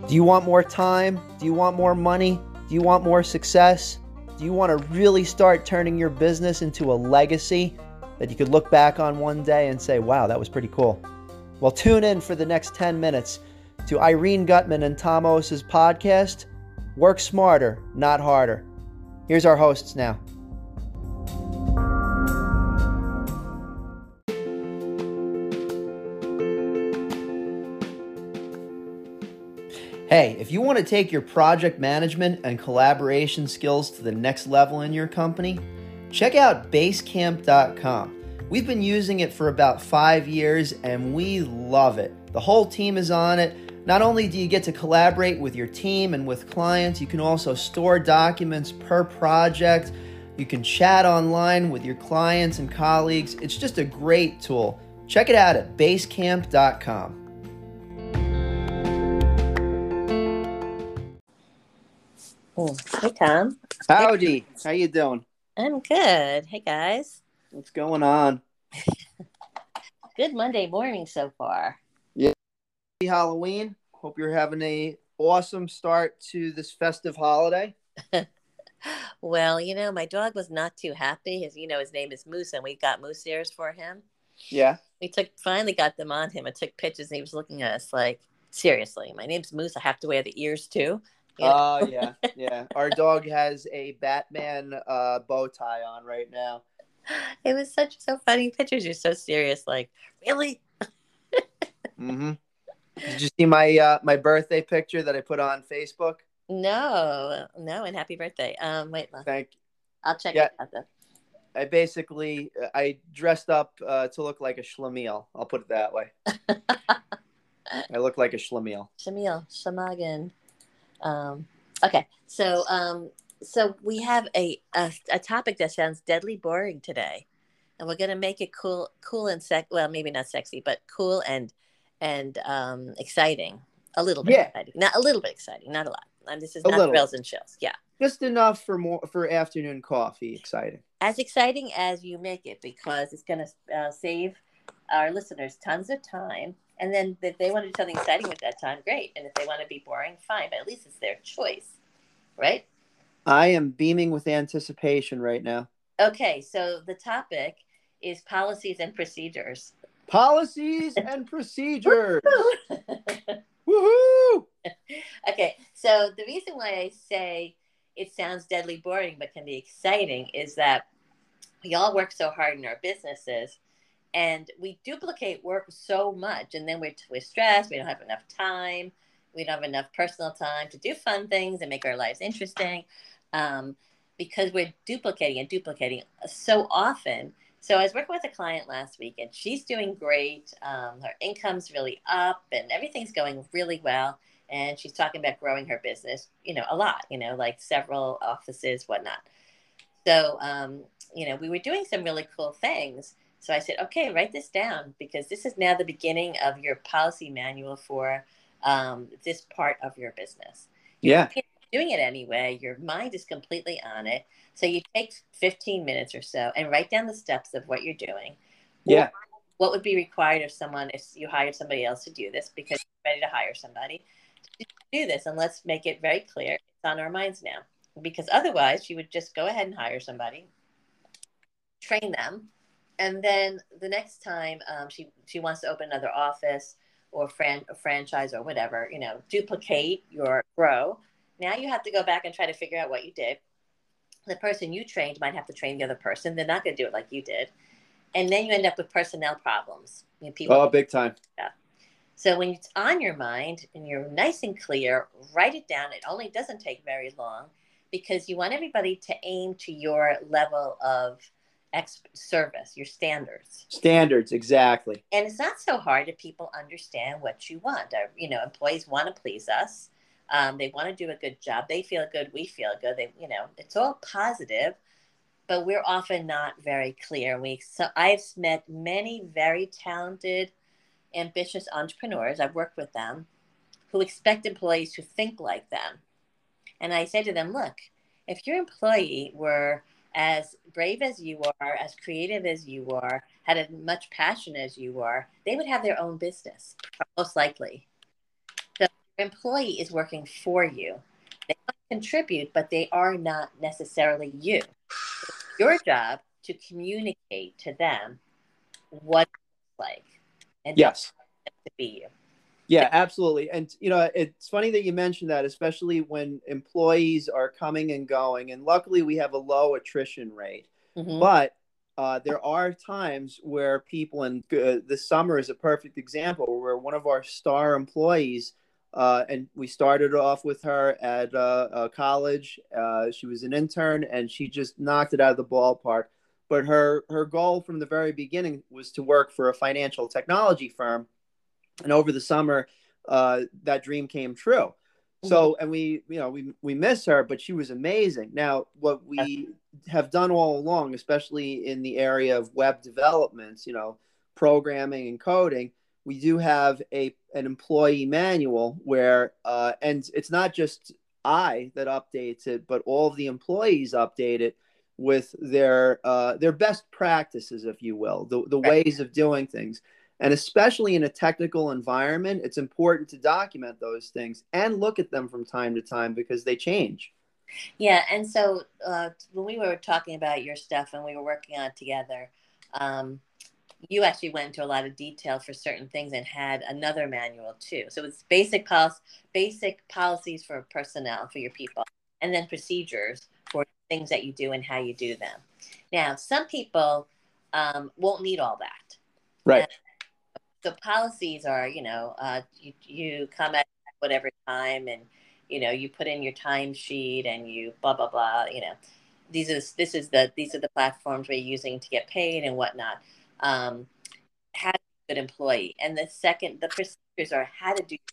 Do you want more time? Do you want more money? Do you want more success? Do you want to really start turning your business into a legacy that you could look back on one day and say, wow, that was pretty cool? Well, tune in for the next 10 minutes to Irene Gutman and Tom Osa's podcast, Work Smarter, Not Harder. Here's our hosts now. Hey, if you want to take your project management and collaboration skills to the next level in your company, check out Basecamp.com. We've been using it for about 5 years and we love it. The whole team is on it. Not only do you get to collaborate with your team and with clients, you can also store documents per project. You can chat online with your clients and colleagues. It's just a great tool. Check it out at Basecamp.com. Hey, Tom. Howdy. How you doing? I'm good. Hey, guys. What's going on? Good Monday morning so far. Yeah. Happy Halloween. Hope you're having a awesome start to this festive holiday. Well, my dog was not too happy. His name is Moose, and we got moose ears for him. Yeah. We finally got them on him and took pictures, and he was looking at us like, seriously, my name's Moose. I have to wear the ears too. Oh, yeah. Our dog has a Batman bow tie on right now. It was so funny pictures. You're so serious. Like, really? Mm-hmm. Did you see my birthday picture that I put on Facebook? No, and happy birthday. Wait, thank you. I'll check it out though. I dressed up to look like a schlemiel. I'll put it that way. I look like a schlemiel. Shamagan. Okay, so we have a topic that sounds deadly boring today, and we're gonna make it cool and well, maybe not sexy, but cool and exciting. A little bit exciting, not a little bit exciting, not a lot. And this is not thrills and chills. Yeah, just enough for afternoon coffee. Exciting, as exciting as you make it, because it's gonna save our listeners tons of time. And then if they want to do something exciting with that time, great. And if they want to be boring, fine. But at least it's their choice, right? I am beaming with anticipation right now. Okay, so the topic is policies and procedures. Policies and procedures. Woohoo! Okay, so the reason why I say it sounds deadly boring but can be exciting is that we all work so hard in our businesses. And we duplicate work so much, and then we're stressed. We don't have enough time. We don't have enough personal time to do fun things and make our lives interesting, because we're duplicating so often. So I was working with a client last week, and she's doing great. Her income's really up, and everything's going really well. And she's talking about growing her business, a lot, like several offices, whatnot. So, we were doing some really cool things. So I said, okay, write this down, because this is now the beginning of your policy manual for this part of your business. You're doing it anyway. Your mind is completely on it. So you take 15 minutes or so and write down the steps of what you're doing. Yeah. What would be required of someone if you hired somebody else to do this, because you're ready to hire somebody to do this. And let's make it very clear. It's on our minds now, because otherwise you would just go ahead and hire somebody, train them. And then the next time she wants to open another office or franchise or whatever, duplicate your grow. Now you have to go back and try to figure out what you did. The person you trained might have to train the other person. They're not going to do it like you did. And then you end up with personnel problems. Big time. Yeah. So when it's on your mind and you're nice and clear, write it down. It only doesn't take very long, because you want everybody to aim to your level of service, your standards, exactly. And it's not so hard if people understand what you want. Employees want to please us. They want to do a good job. They feel good. We feel good. It's all positive, but we're often not very clear. So I've met many very talented, ambitious entrepreneurs. I've worked with them who expect employees to think like them. And I say to them, look, if your employee were as brave as you are, as creative as you are, had as much passion as you are, they would have their own business, most likely. So Your employee is working for you. They might contribute, but they are not necessarily you. Your job to communicate to them what it's like, and don't Yes. want them to be you. Yeah, absolutely. And it's funny that you mentioned that, especially when employees are coming and going. And luckily, we have a low attrition rate. Mm-hmm. But there are times where people, and this summer is a perfect example, where one of our star employees, and we started off with her at college. She was an intern, and she just knocked it out of the ballpark. But her goal from the very beginning was to work for a financial technology firm, and over the summer, that dream came true. Mm-hmm. So, and we miss her, but she was amazing. Now, what we have done all along, especially in the area of web development, programming and coding, we do have an employee manual where, and it's not just I that updates it, but all of the employees update it with their best practices, if you will, the Right. ways of doing things. And especially in a technical environment, it's important to document those things and look at them from time to time because they change. Yeah, and so when we were talking about your stuff and we were working on it together, um, you actually went into a lot of detail for certain things and had another manual too. So it's basic policies for personnel for your people, and then procedures for things that you do and how you do them. Now, some people won't need all that. Right. And the policies are, you come at whatever time, and you put in your timesheet and you blah blah blah. These are the platforms we're using to get paid and whatnot. How to be a good employee, and the procedures are how to do.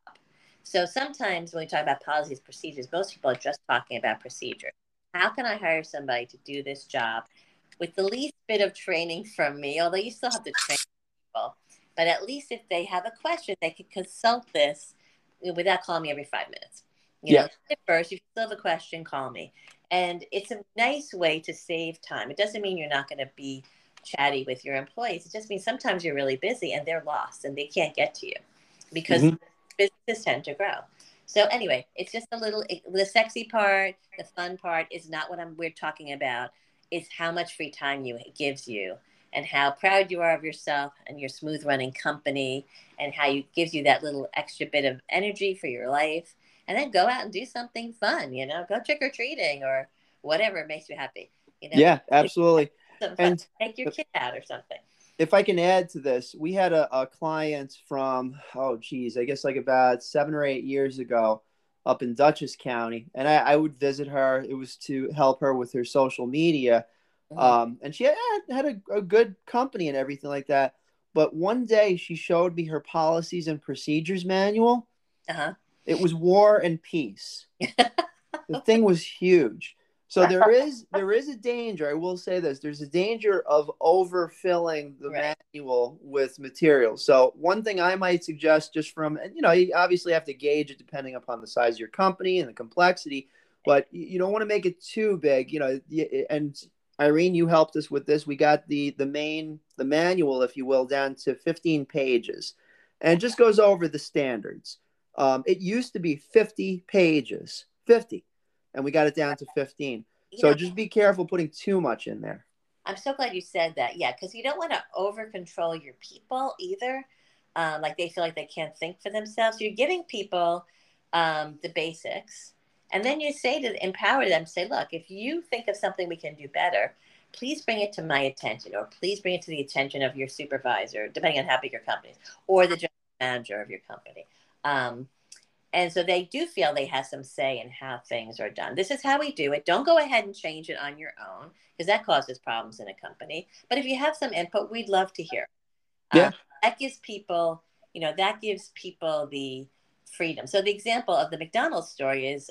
So sometimes when we talk about policies, procedures, most people are just talking about procedures. How can I hire somebody to do this job with the least bit of training from me? Although you still have to train people, but at least if they have a question, they can consult this without calling me every 5 minutes. Yeah. At first, if you still have a question, call me. And it's a nice way to save time. It doesn't mean you're not going to be chatty with your employees. It just means sometimes you're really busy and they're lost and they can't get to you because Mm-hmm. businesses tend to grow. So anyway, it's just the sexy part, the fun part is not what we're talking about. It's how much free time it gives you and how proud you are of yourself and your smooth running company and how it gives you that little extra bit of energy for your life. And then go out and do something fun, go trick or treating or whatever makes you happy. Yeah, absolutely. Some fun. And Take your kid out or something. if I can add to this, we had a client from, oh, geez, I guess like about 7 or 8 years ago up in Dutchess County. And I would visit her. It was to help her with her social media. Mm-hmm. And she had a good company and everything like that. But one day she showed me her policies and procedures manual. Uh-huh. It was War and Peace. The thing was huge. So there is a danger. I will say this: there's a danger of overfilling the Right. manual with material. So one thing I might suggest, just from, and you obviously have to gauge it depending upon the size of your company and the complexity, but you don't want to make it too big. And Irene, you helped us with this. We got the manual, if you will, down to 15 pages, and it just goes over the standards. It used to be 50 pages, 50, and we got it down to 15. You So know, just be careful putting too much in there. I'm so glad you said that. Yeah, because you don't want to over control your people either. Like they feel like they can't think for themselves. You're giving people the basics, and then you empower them. Say, look, if you think of something we can do better, please bring it to my attention, or please bring it to the attention of your supervisor, depending on how big your company is, or the general manager of your company. Um, And so they do feel they have some say in how things are done. This is how we do it. Don't go ahead and change it on your own because that causes problems in a company. But if you have some input, we'd love to hear. Yeah. That gives people, the freedom. So the example of the McDonald's story is,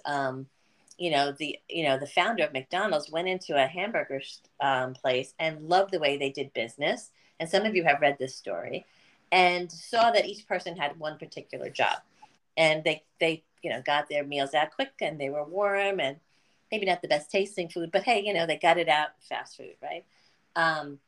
the founder of McDonald's went into a hamburger place and loved the way they did business. And some of you have read this story and saw that each person had one particular job and they got their meals out quick and they were warm and maybe not the best tasting food, but hey, they got it out fast food, right?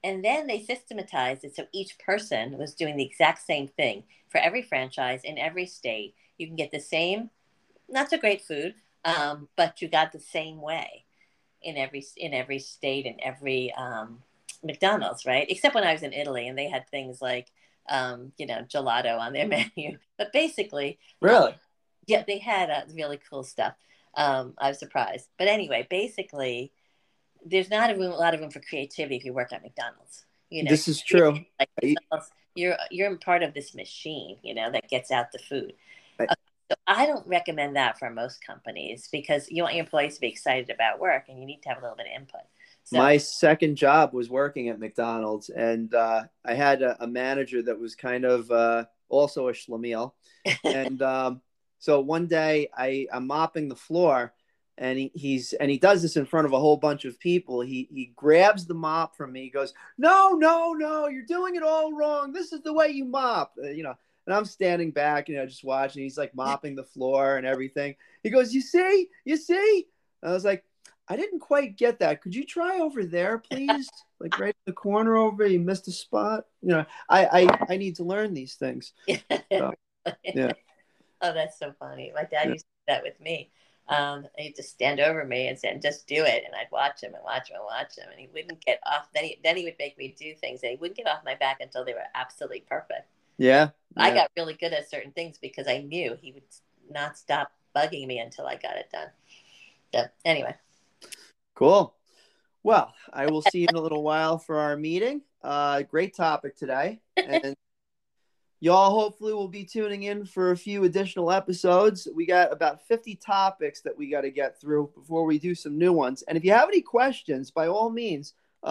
And then they systematized it so each person was doing the exact same thing for every franchise in every state. You can get the same, not so great food, but you got the same way in every state in every McDonald's, right? Except when I was in Italy and they had things like gelato on their menu. But basically, Really? yeah, they had really cool stuff. I was surprised, but anyway, basically, there's not a lot of room for creativity if you work at McDonald's. This is true. Like you're part of this machine, that gets out the food. I, So I don't recommend that for most companies because you want your employees to be excited about work, and you need to have a little bit of input. So, my second job was working at McDonald's, and I had a manager that was kind of also a schlemiel. And so one day I'm mopping the floor, and he does this in front of a whole bunch of people. He grabs the mop from me. He goes, "No, no, no! You're doing it all wrong. This is the way you mop." And I'm standing back, just watching. He's like mopping the floor and everything. He goes, "You see, you see." And I was like, "I didn't quite get that. Could you try over there, please? Like right in the corner over. You missed a spot. I need to learn these things." So, yeah. Oh, that's so funny. My dad used to do that with me. He'd just stand over me and say, "Just do it," and I'd watch him and watch him and watch him, and he wouldn't get off. Then he would make me do things, and he wouldn't get off my back until they were absolutely perfect. Yeah. I got really good at certain things because I knew he would not stop bugging me until I got it done. So anyway. Cool. Well, I will see you in a little while for our meeting. Great topic today. And y'all hopefully will be tuning in for a few additional episodes. We got about 50 topics that we got to get through before we do some new ones. And if you have any questions, by all means,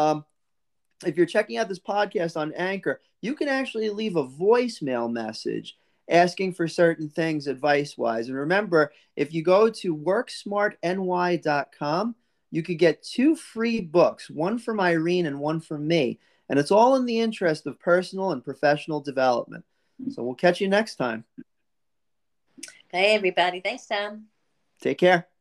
if you're checking out this podcast on Anchor, you can actually leave a voicemail message asking for certain things advice-wise. And remember, if you go to worksmartny.com, you could get 2 free books, one from Irene and one from me. And it's all in the interest of personal and professional development. So we'll catch you next time. Hey, everybody. Thanks, Tom. Take care.